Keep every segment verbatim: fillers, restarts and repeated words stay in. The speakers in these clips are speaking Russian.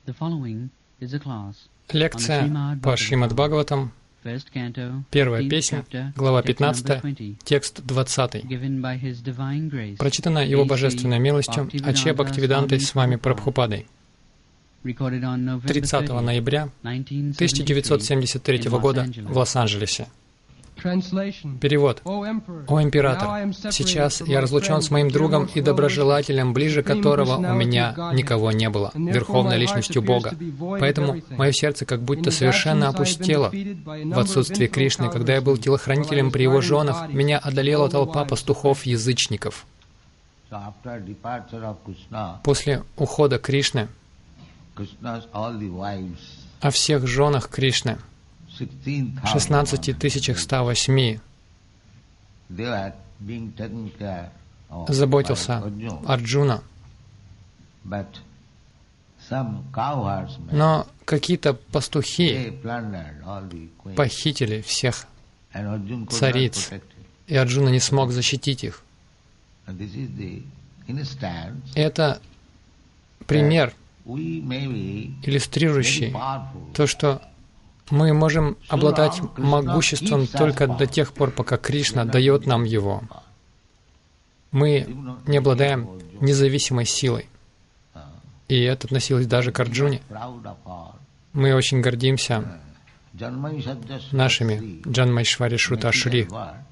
Лекция по Шримад Бхагаватам, первая песня, глава пятнадцатая, текст двадцатый. Прочитана Его Божественной милостью Аче Бхактивидантой с вами Прабхупадой. тридцатого ноября тысяча девятьсот семьдесят третьего года в Лос-Анджелесе. Перевод. «О император, сейчас я разлучен с моим другом и доброжелателем, ближе которого у меня никого не было, верховной личностью Бога. Поэтому мое сердце как будто совершенно опустело. В отсутствие Кришны, когда я был телохранителем при его женах, меня одолела толпа пастухов-язычников. После ухода Кришны о всех женах Кришны, шестнадцати тысячах ста восьми, заботился Арджуна. Но какие-то пастухи похитили всех цариц, и Арджуна не смог защитить их. Это пример, иллюстрирующий то, что мы можем обладать могуществом только до тех пор, пока Кришна дает нам его. Мы не обладаем независимой силой. И это относилось даже к Арджуне. Мы очень гордимся нашими Джанмайшвари Шрута Шри.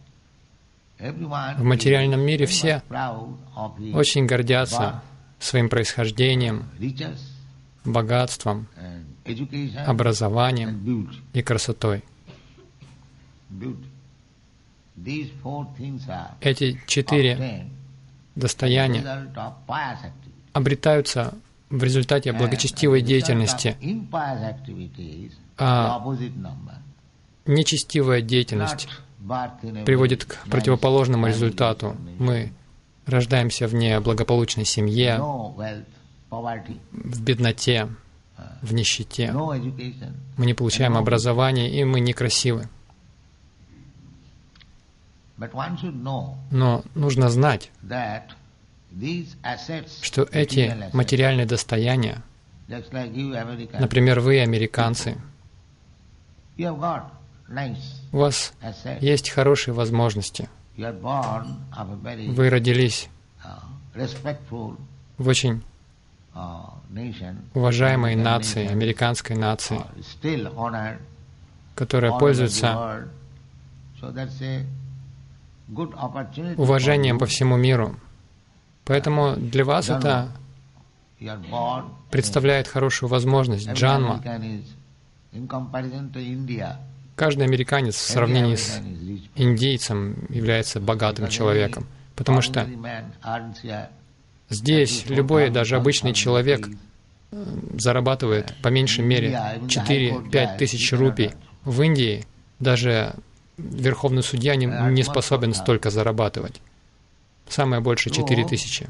В материальном мире все очень гордятся своим происхождением, богатством, образованием и красотой. Эти четыре достояния обретаются в результате благочестивой деятельности, а нечестивая деятельность приводит к противоположному результату. Мы рождаемся в неблагополучной семье, в бедноте, в нищете. Мы не получаем образование, и мы некрасивы. Но нужно знать, что эти материальные достояния, например, вы, американцы, у вас есть хорошие возможности. Вы родились в очень уважаемой нации, американской нации, которая пользуется уважением по всему миру. Поэтому для вас это представляет хорошую возможность. Джанма. Каждый американец в сравнении с индейцем является богатым человеком, потому что здесь любой, даже обычный человек, зарабатывает по меньшей мере четыре-пять тысяч рупий. В Индии даже верховный судья не, не способен столько зарабатывать. Самое больше четыре тысячи.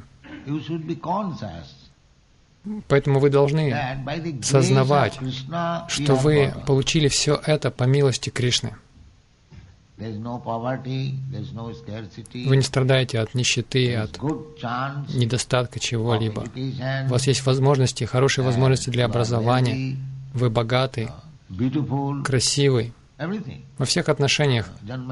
Поэтому вы должны сознавать, что вы получили все это по милости Кришны. Вы не страдаете от нищеты, от недостатка чего-либо. У вас есть возможности, хорошие возможности для образования. Вы богаты, красивый. Во всех отношениях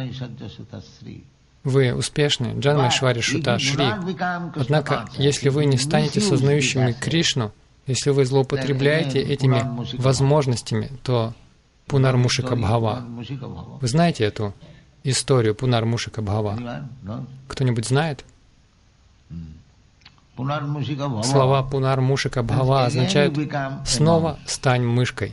вы успешны. Джанмайшвари Шрута Шри. Однако, если вы не станете сознающими Кришну, если вы злоупотребляете этими возможностями, то Пунармушика Бхава. Вы знаете эту историю Пунармушика Бхава? Кто-нибудь знает? Слова Пунармушика Бхава означают «снова стань мышкой».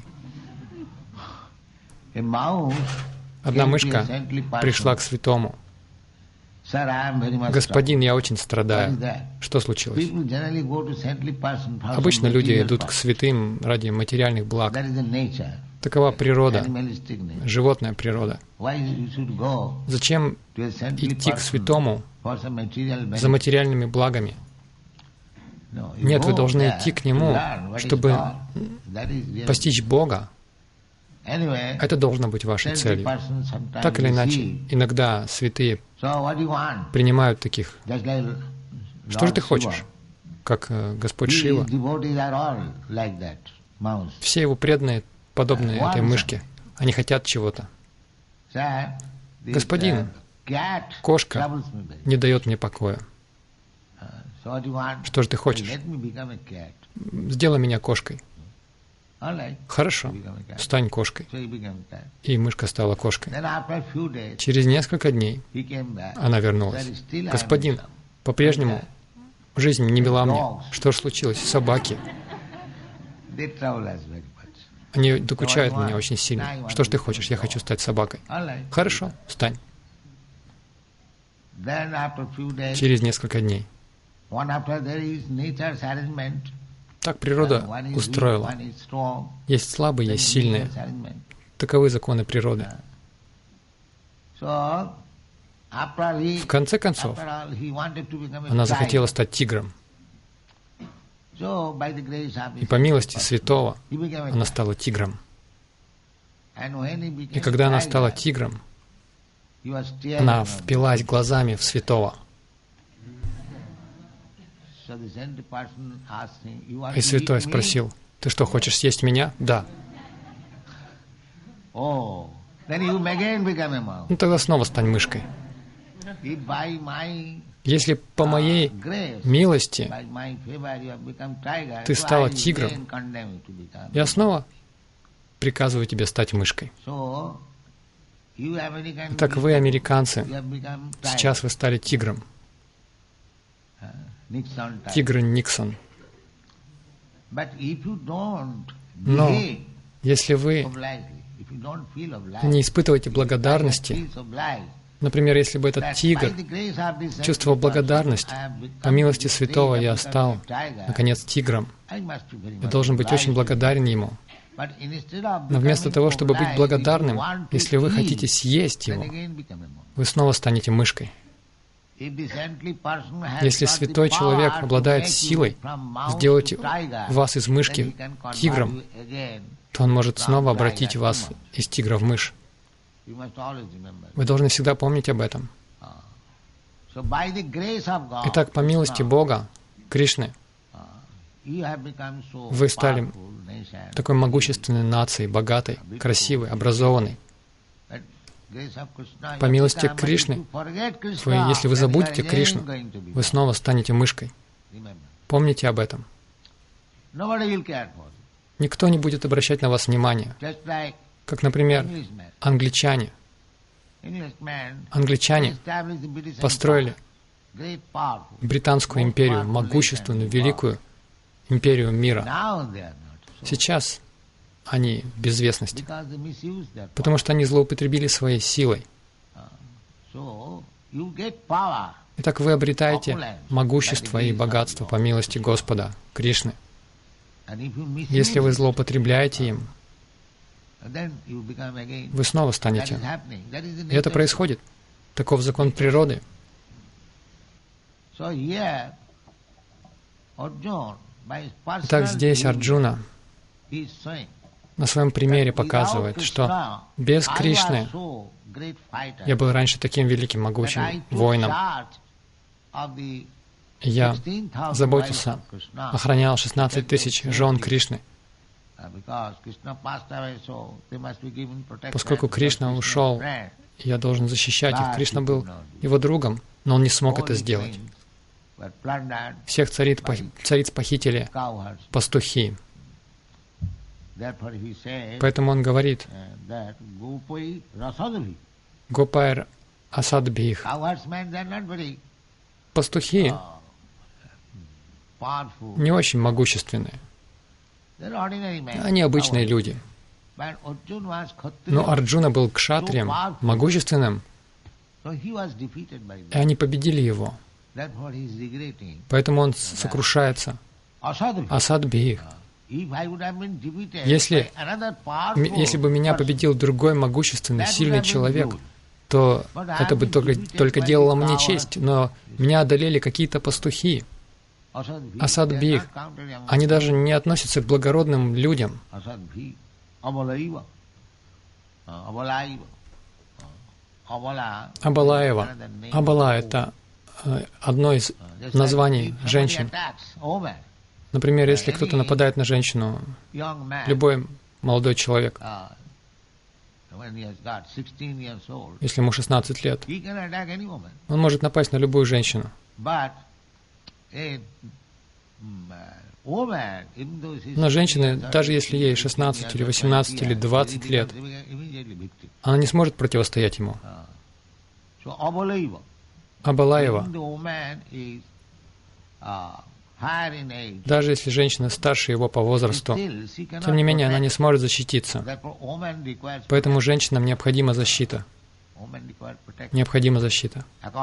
Одна мышка пришла к святому. «Господин, я очень страдаю». Что случилось? Обычно люди идут к святым ради материальных благ. Такова природа, животная природа. Зачем идти к святому за материальными благами? Нет, вы должны идти к Нему, чтобы постичь Бога. Это должно быть вашей целью. Так или иначе, иногда святые принимают таких. Что же ты хочешь? Как Господь Шива. Все его преданные подобны этой мышке. Они хотят чего-то. Господин, кошка не дает мне покоя. Что же ты хочешь? Сделай меня кошкой. Хорошо, стань кошкой. И мышка стала кошкой. Через несколько дней она вернулась. Господин, по-прежнему жизнь не мила мне. Что же случилось? Собаки. Они докучают меня очень сильно. Что ж ты хочешь? Я хочу стать собакой. Хорошо, стань. Через несколько дней. Так природа устроила. Есть слабые, есть сильные. Таковы законы природы. В конце концов, она захотела стать тигром. И по милости святого она стала тигром. И когда она стала тигром, она впилась глазами в святого. И святой спросил: «Ты что, хочешь съесть меня?» «Да». Ну тогда снова стань мышкой. Если по моей милости ты стала тигром, я снова приказываю тебе стать мышкой. Так вы, американцы, сейчас вы стали тигром. Тигр Никсон. Но если вы не испытываете благодарности, например, если бы этот тигр чувствовал благодарность, по милости святого я стал, наконец, тигром, я должен быть очень благодарен ему. Но вместо того, чтобы быть благодарным, если вы хотите съесть его, вы снова станете мышкой. Если святой человек обладает силой сделать вас из мышки тигром, то он может снова обратить вас из тигра в мышь. Вы должны всегда помнить об этом. Итак, по милости Бога, Кришны, вы стали такой могущественной нацией, богатой, красивой, образованной. По милости Кришны, вы, если вы забудете Кришну, вы снова станете мышкой. Помните об этом. Никто не будет обращать на вас внимания. Как, например, англичане. Англичане построили Британскую империю, могущественную, великую империю мира. Сейчас они в безвестности, потому что они злоупотребили своей силой. Итак, вы обретаете могущество и богатство по милости Господа, Кришны. Если вы злоупотребляете им, вы снова станете. И это происходит. Таков закон природы. Итак, здесь Арджуна на своем примере показывает, что без Кришны я был раньше таким великим, могучим воином. Я заботился, охранял шестнадцать тысяч жен Кришны. Поскольку Кришна ушел, я должен защищать их. Кришна был его другом, но он не смог это сделать. Всех цариц, цариц похитили пастухи. Поэтому он говорит: Гопайр Асадбих. Пастухи не очень могущественные. Они обычные люди. Но Арджуна был кшатрием, могущественным, и они победили его. Поэтому он сокрушается. Асадбих. Если, если бы меня победил другой могущественный, сильный человек, то это бы только, только делало мне честь. Но меня одолели какие-то пастухи. Асадбих. Они даже не относятся к благородным людям. Абалаева. Абала — это одно из названий женщин. Например, если кто-то нападает на женщину, любой молодой человек, если ему шестнадцать лет, он может напасть на любую женщину. Но женщина, даже если ей шестнадцать или восемнадцать или двадцать лет, она не сможет противостоять ему. Абалаева. Даже если женщина старше его по возрасту, тем не менее она не сможет защититься. Поэтому женщинам необходима защита. Необходима защита.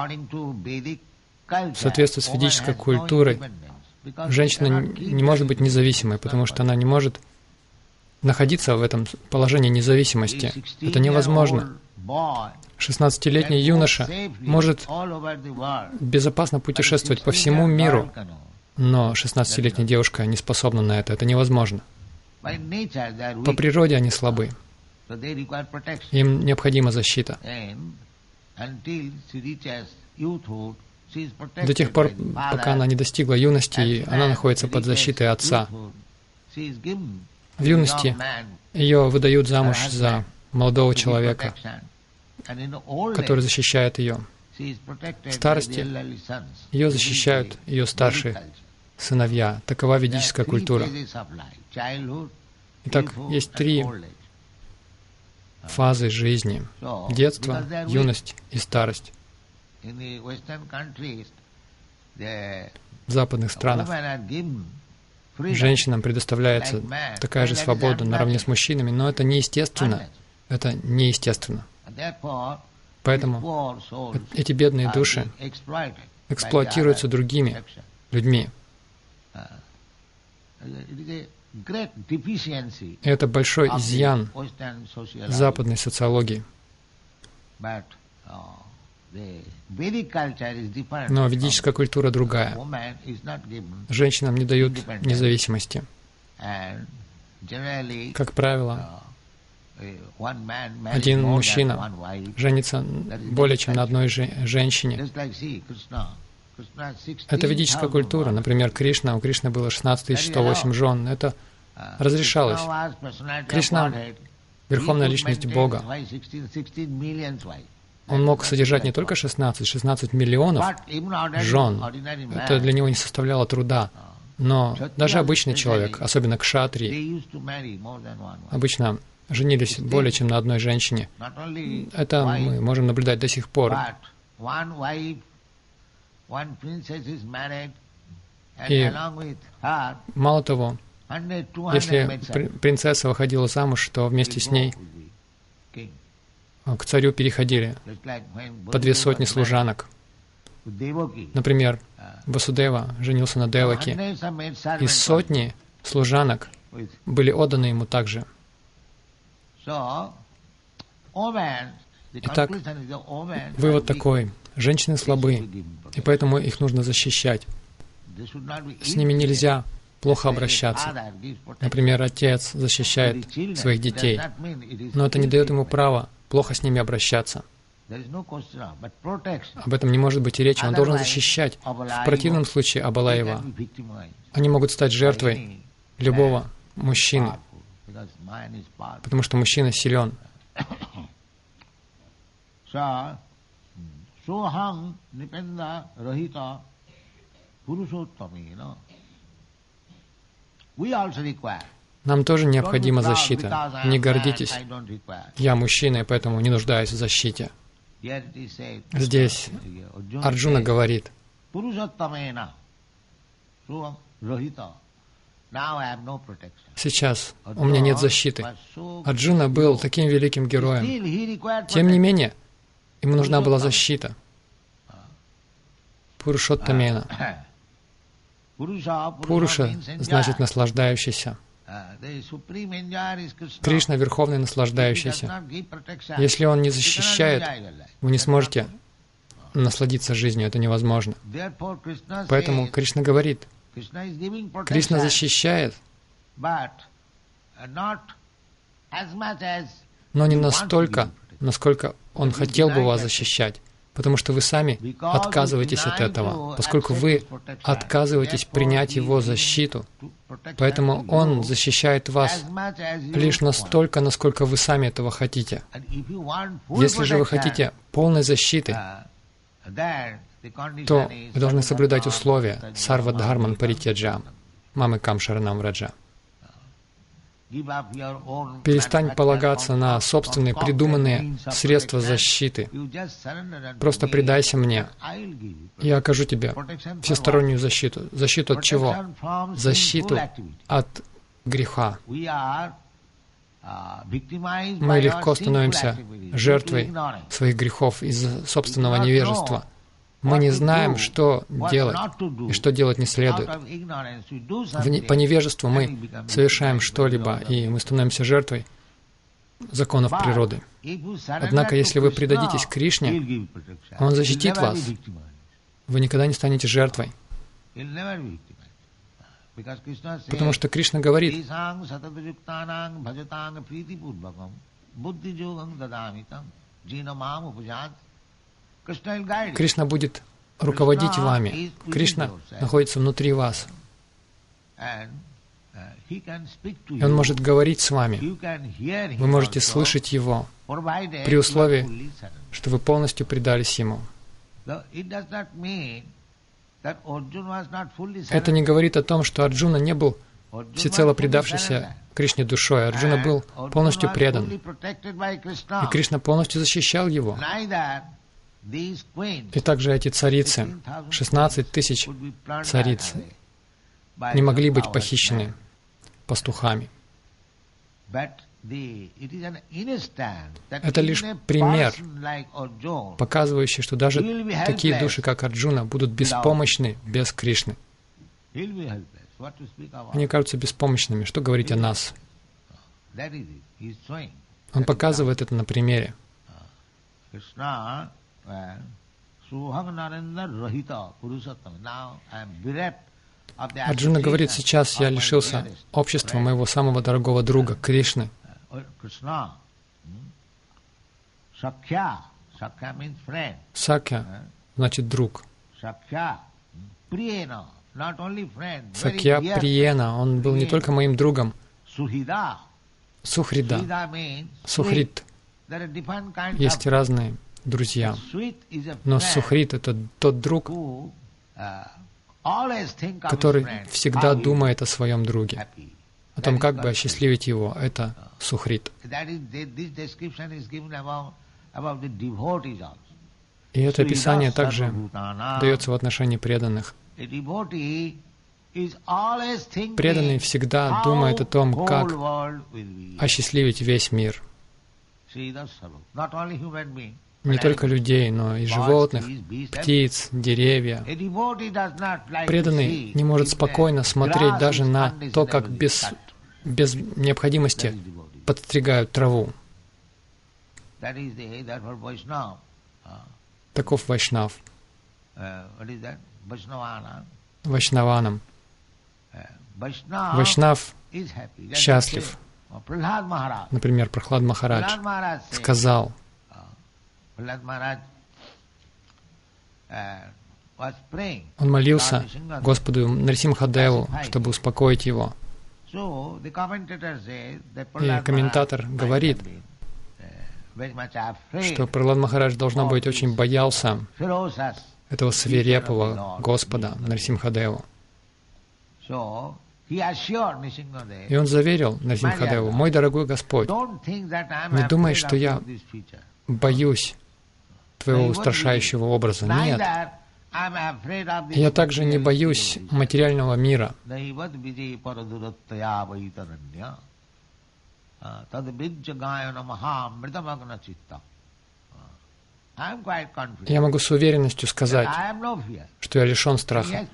В соответствии с ведической культурой, женщина не может быть независимой, потому что она не может находиться в этом положении независимости. Это невозможно. шестнадцатилетний юноша может безопасно путешествовать по всему миру, но шестнадцатилетняя девушка не способна на это. Это невозможно. По природе они слабы. Им необходима защита. До тех пор, пока она не достигла юности, она находится под защитой отца. В юности ее выдают замуж за молодого человека, который защищает ее. В старости ее защищают ее старшие сыновья. Такова ведическая культура. Итак, есть три фазы жизни: детство, юность и старость. В западных странах женщинам предоставляется такая же свобода наравне с мужчинами, но это неестественно. Это неестественно. Поэтому эти бедные души эксплуатируются другими людьми. И это большой изъян западной социологии. Но ведическая культура другая. Женщинам не дают независимости. Как правило, один мужчина женится более чем на одной же женщине. Это ведическая культура. Например, Кришна, у Кришны было шестнадцать тысяч сто восемь жен. Это разрешалось. Кришна — верховная личность Бога. Он мог содержать не только шестнадцать, шестнадцать миллионов жен. Это для него не составляло труда. Но даже обычный человек, особенно кшатрии, обычно женились более чем на одной женщине. Это мы можем наблюдать до сих пор. И мало того, если принцесса выходила замуж, то вместе с ней к царю переходили по две сотни служанок. Например, Васудева женился на Деваки, и сотни служанок были отданы ему также. Итак, вывод такой. Женщины слабы, и поэтому их нужно защищать. С ними нельзя плохо обращаться. Например, отец защищает своих детей, но это не дает ему права плохо с ними обращаться. Об этом не может быть и речи. Он должен защищать. В противном случае Абалаева. Они могут стать жертвой любого мужчины, потому что мужчина силен. Нам тоже необходима защита. Не гордитесь. Я мужчина, и поэтому не нуждаюсь в защите. Здесь Арджуна говорит: сейчас у меня нет защиты. Арджуна был таким великим героем. Тем не менее, ему нужна была защита. Пурушоттамена. Пуруша значит наслаждающийся. Кришна — верховный наслаждающийся. Если он не защищает, вы не сможете насладиться жизнью, это невозможно. Поэтому Кришна говорит, Кришна защищает, но не настолько, насколько он хотел бы вас защищать. потому что вы сами отказываетесь от этого, поскольку вы отказываетесь принять Его защиту. Поэтому Он защищает вас лишь настолько, насколько вы сами этого хотите. Если же вы хотите полной защиты, то вы должны соблюдать условия Сарва Дхарман Паритяджа, Мамы Кам Шаранам Враджа. Перестань полагаться на собственные придуманные средства защиты. Просто предайся мне. Я окажу тебе всестороннюю защиту. Защиту от чего? Защиту от греха. Мы легко становимся жертвой своих грехов из-за собственного невежества. Мы не знаем, что делать и что делать не следует. По невежеству мы совершаем что-либо, и мы становимся жертвой законов природы. Однако, если вы предадитесь Кришне, Он защитит вас. Вы никогда не станете жертвой. Потому что Кришна говорит, Кришна будет руководить вами. Кришна находится внутри вас. И Он может говорить с вами. Вы можете слышать Его, при условии, что вы полностью предались Ему. Это не говорит о том, что Арджуна не был всецело предавшийся Кришне душой. Арджуна был полностью предан. И Кришна полностью защищал его. И также эти царицы, шестнадцать тысяч цариц, не могли быть похищены пастухами. Это лишь пример, показывающий, что даже такие души, как Арджуна, будут беспомощны без Кришны. Они кажутся беспомощными. Что говорить о нас? Он показывает это на примере. Арджуна говорит, сейчас я лишился общества моего самого дорогого друга, Кришны. Сакья значит друг. Сакья Приена, он был не только моим другом. Сухрида. Сухрид. Есть разные друзья. Но Сухрид — это тот друг, который всегда думает о своем друге, о том, как бы осчастливить его. Это Сухрид. И это описание также дается в отношении преданных. Преданный всегда думает о том, как осчастливить весь мир. Не только людей, но и животных, птиц, деревья. Преданный не может спокойно смотреть даже на то, как без, без необходимости подстригают траву. Таков Вайшнав. Вайшнаванам. Вайшнав счастлив. Например, Прахлад Махарадж сказал, он молился Господу Нарсимхадеву, чтобы успокоить его. И комментатор говорит, что Прахлад Махарадж, должно быть, очень боялся этого свирепого Господа Нарсимхадеву. И он заверил Нарсимхадеву: «Мой дорогой Господь, не думай, что я боюсь твоего устрашающего образа. Нет. Я также не боюсь материального мира. Я могу с уверенностью сказать, что я лишен страха».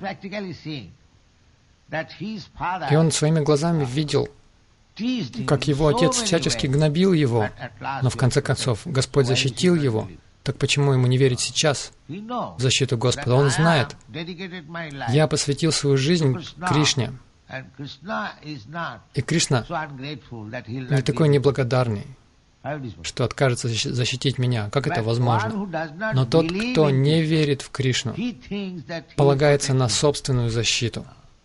И он своими глазами видел, как его отец всячески гнобил его, но в конце концов Господь защитил его. Так почему ему не верить сейчас в защиту Господа? Он знает, я посвятил свою жизнь Кришне, и Кришна не такой неблагодарный, что откажется защитить меня. Как это возможно? Но тот, кто не верит в Кришну, полагается на собственную защиту.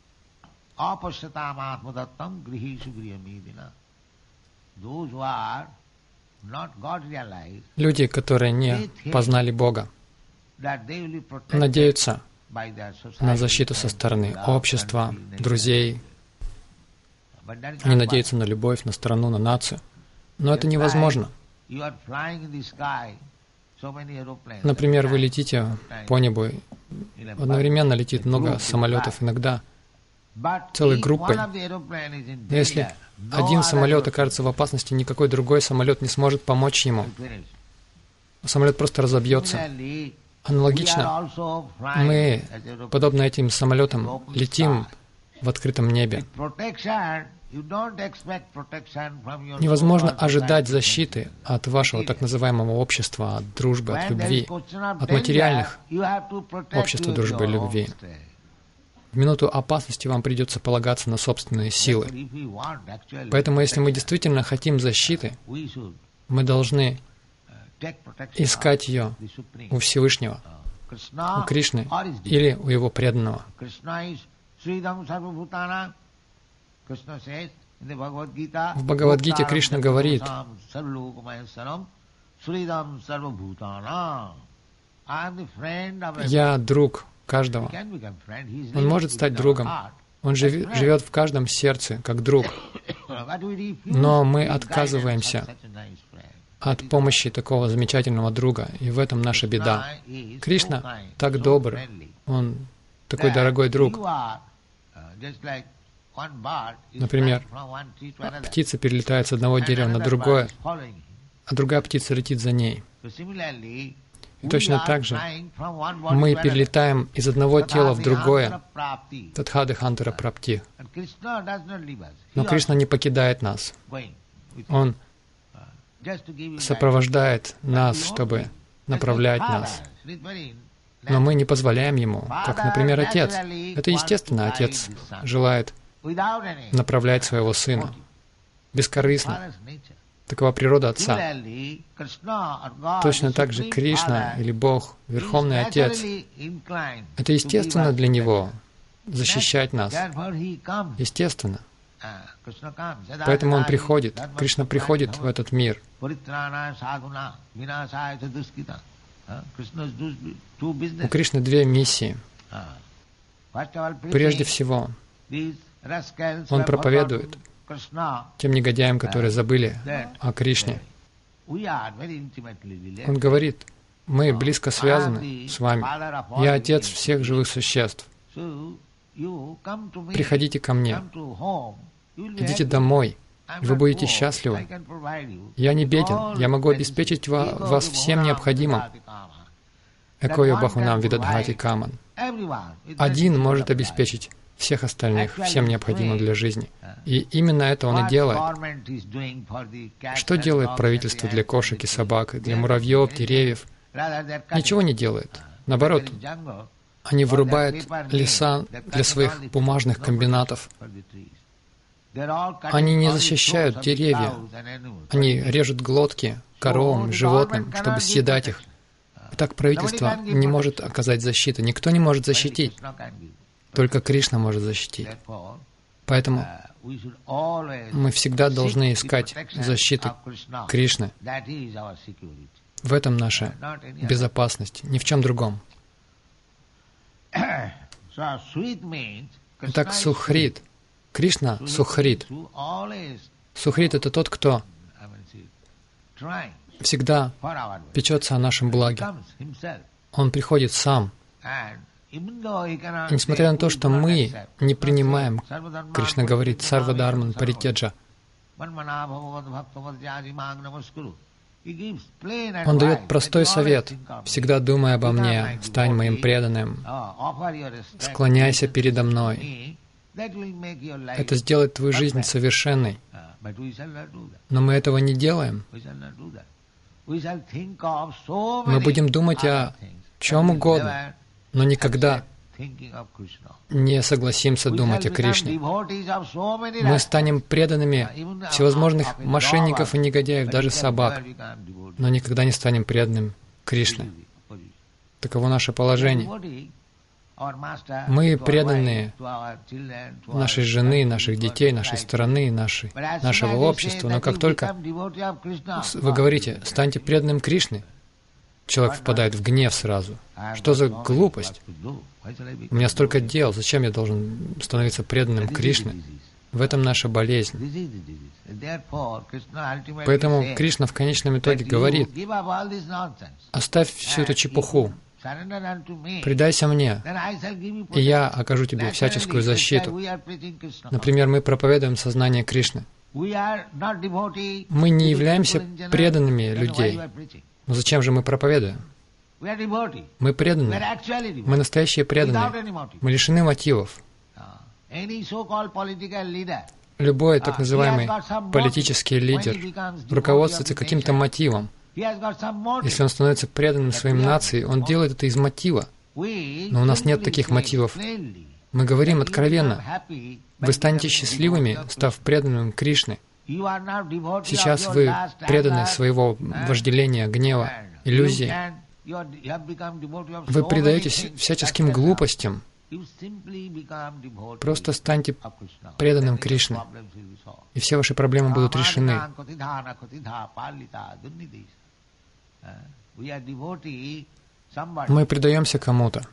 Люди, которые не познали Бога, надеются на защиту со стороны общества, друзей. Они надеются на любовь, на страну, на нацию. Но это невозможно. Например, вы летите по небу, одновременно летит много самолетов, иногда целой группой. Но если один самолет окажется в опасности, никакой другой самолет не сможет помочь ему. Самолет просто разобьется. Аналогично, мы, подобно этим самолетам, летим в открытом небе. Невозможно ожидать защиты от вашего так называемого общества, от дружбы, от любви, от материальных общества, дружбы и любви. В минуту опасности вам придется полагаться на собственные силы. Поэтому, если мы действительно хотим защиты, мы должны искать ее у Всевышнего, у Кришны или у Его преданного. В Бхагавад-гите Кришна говорит: «Я друг каждого». Он может стать другом. Он живет в каждом сердце, как друг. Но мы отказываемся от помощи такого замечательного друга, и в этом наша беда. Кришна так добр, Он такой дорогой друг. Например, птица перелетает с одного дерева на другое, а другая птица летит за ней. И точно так же мы перелетаем из одного тела в другое. Тадхадыхантара прапти. Но Кришна не покидает нас. Он сопровождает нас, чтобы направлять нас. Но мы не позволяем Ему, как, например, Отец. Это естественно, Отец желает направлять своего Сына бескорыстно. Такова природа Отца. Точно так же Кришна или Бог, Верховный Отец, это естественно для Него защищать нас. Естественно. Поэтому Он приходит, Кришна приходит в этот мир. У Кришны две миссии. Прежде всего, Он проповедует тем негодяям, которые забыли о Кришне. Он говорит: мы близко связаны с вами. Я Отец всех живых существ. Приходите ко мне. Идите домой. Вы будете счастливы. Я не беден. Я могу обеспечить вас всем необходимым. Экойо бахунам видадхати каман. Один может обеспечить всех остальных всем необходимым для жизни. И именно это он и делает. Что делает правительство для кошек и собак, для муравьев, деревьев? Ничего не делает. Наоборот, они вырубают леса для своих бумажных комбинатов. Они не защищают деревья. Они режут глотки коровам, животным, чтобы съедать их. Так правительство не может оказать защиту. Никто не может защитить. Только Кришна может защитить. Поэтому мы всегда должны искать защиту Кришны. В этом наша безопасность, ни в чем другом. Итак, Сухрит. Кришна — Сухрит. Сухрит — это тот, кто всегда печется о нашем благе. Он приходит сам. И несмотря на то, что мы не принимаем, Кришна говорит: «Сарва дарман паритяджа». Он дает простой совет: «Всегда думай обо мне, стань моим преданным, склоняйся передо мной». Это сделает твою жизнь совершенной. Но мы этого не делаем. Мы будем думать о чем угодно, но никогда не согласимся думать о Кришне. Мы станем преданными всевозможных мошенников и негодяев, даже собак, но никогда не станем преданным Кришне. Таково наше положение. Мы преданные нашей жены, наших детей, нашей страны, нашей, нашего общества, но как только вы говорите, станьте преданным Кришне, человек впадает в гнев сразу. Что за глупость? У меня столько дел, зачем я должен становиться преданным Кришне? В этом наша болезнь. Поэтому Кришна в конечном итоге говорит: оставь всю эту чепуху, предайся мне, и я окажу тебе всяческую защиту. Например, мы проповедуем сознание Кришны. Мы не являемся преданными людей. Но зачем же мы проповедуем? Мы преданные. Мы настоящие преданные. Мы лишены мотивов. Любой так называемый политический лидер руководствуется каким-то мотивом. Если он становится преданным своим нации, он делает это из мотива. Но у нас нет таких мотивов. Мы говорим откровенно: вы станете счастливыми, став преданным Кришне. Сейчас вы преданы своего вожделения, гнева, иллюзий. Вы предаетесь всяческим глупостям. Просто станьте преданным Кришне, и все ваши проблемы будут решены. Мы предаемся кому-то,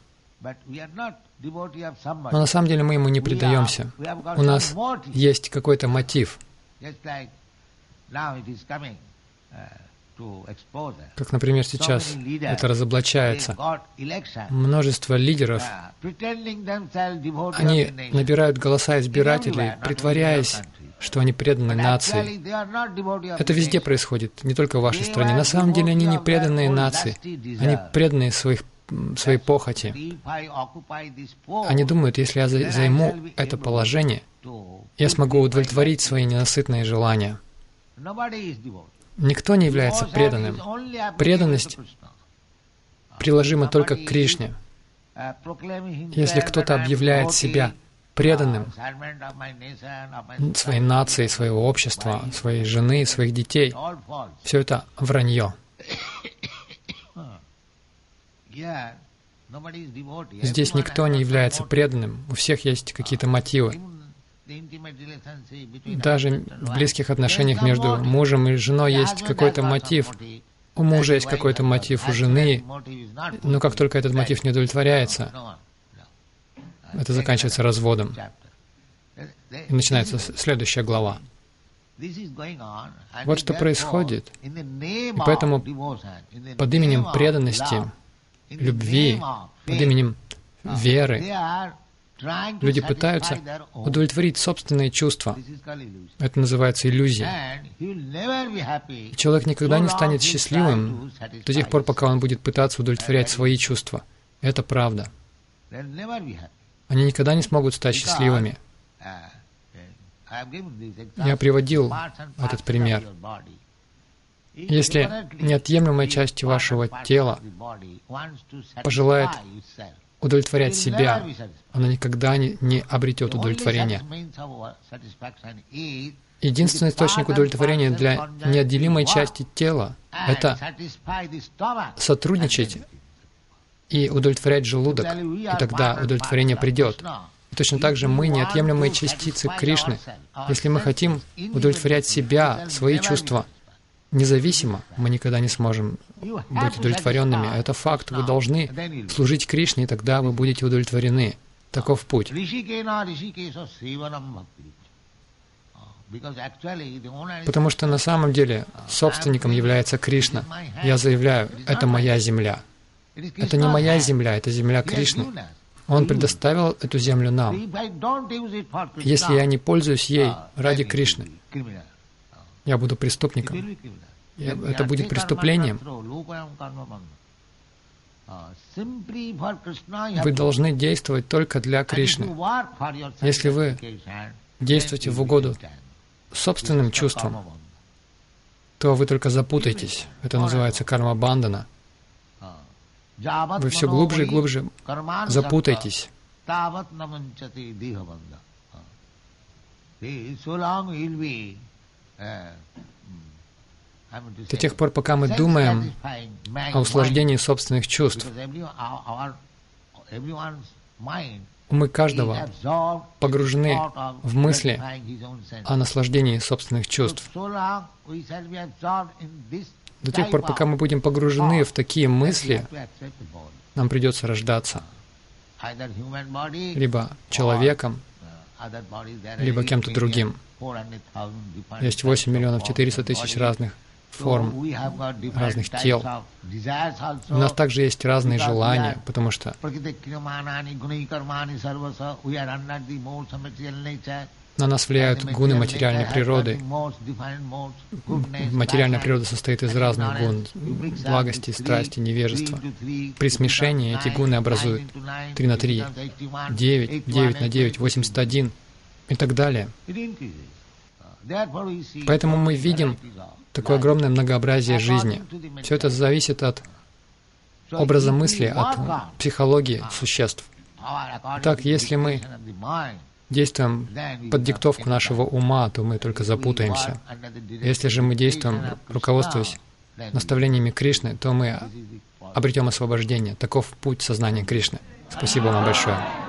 но на самом деле мы ему не предаемся. У нас есть какой-то мотив. Как, например, сейчас это разоблачается. Множество лидеров, они набирают голоса избирателей, притворяясь, что они преданы нации. Это везде происходит, не только в вашей стране. На самом деле они не преданные нации, они преданные своих, своей похоти. Они думают, если я займу это положение, я смогу удовлетворить свои ненасытные желания. Никто не является преданным. Преданность приложима только к Кришне. Если кто-то объявляет себя преданным своей нации, своего общества, своей жены, своих детей, все это вранье. Здесь никто не является преданным, у всех есть какие-то мотивы. Даже в близких отношениях между мужем и женой есть какой-то мотив. У мужа есть какой-то мотив, у жены, но как только этот мотив не удовлетворяется, это заканчивается разводом. И начинается следующая глава. Вот что происходит. И поэтому под именем преданности, любви, под именем веры люди пытаются удовлетворить собственные чувства. Это называется иллюзия. И человек никогда не станет счастливым до тех пор, пока он будет пытаться удовлетворять свои чувства. Это правда. Они никогда не смогут стать счастливыми. Я приводил этот пример. Если неотъемлемая часть вашего тела пожелает удовлетворять себя, она никогда не, не обретет удовлетворения. Единственный источник удовлетворения для неотделимой части тела — это сотрудничать и удовлетворять желудок, и тогда удовлетворение придет. И точно так же мы неотъемлемые частицы Кришны. Если мы хотим удовлетворять себя, свои чувства, независимо, мы никогда не сможем быть удовлетворенными. Это факт. Вы должны служить Кришне, и тогда вы будете удовлетворены. Таков путь. Потому что на самом деле собственником является Кришна. Я заявляю, это моя земля. Это не моя земля, это земля Кришны. Он предоставил эту землю нам. Если я не пользуюсь ей ради Кришны, я буду преступником. Я, это будет преступлением. Вы должны действовать только для Кришны. Если вы действуете в угоду собственным чувствам, то вы только запутаетесь. Это называется карма-бандана. вы все глубже и глубже запутаетесь. До тех пор, пока мы думаем о услаждении собственных чувств, умы каждого погружены в мысли о наслаждении собственных чувств. До тех пор, пока мы будем погружены в такие мысли, нам придется рождаться либо человеком, либо кем-то другим. Есть восемь миллионов четыреста тысяч разных форм, разных тел. У нас также есть разные желания, потому что на нас влияют гуны материальной природы. Материальная природа состоит из разных гун — благости, страсти, невежества. При смешении эти гуны образуют три на три, девять, девять на девять, восемьдесят один и так далее. Поэтому мы видим такое огромное многообразие жизни. Все это зависит от образа мысли, от психологии существ. Так, если мы действуем под диктовку нашего ума, то мы только запутаемся. Если же мы действуем, руководствуясь наставлениями Кришны, то мы обретем освобождение. Таков путь сознания Кришны. Спасибо вам большое.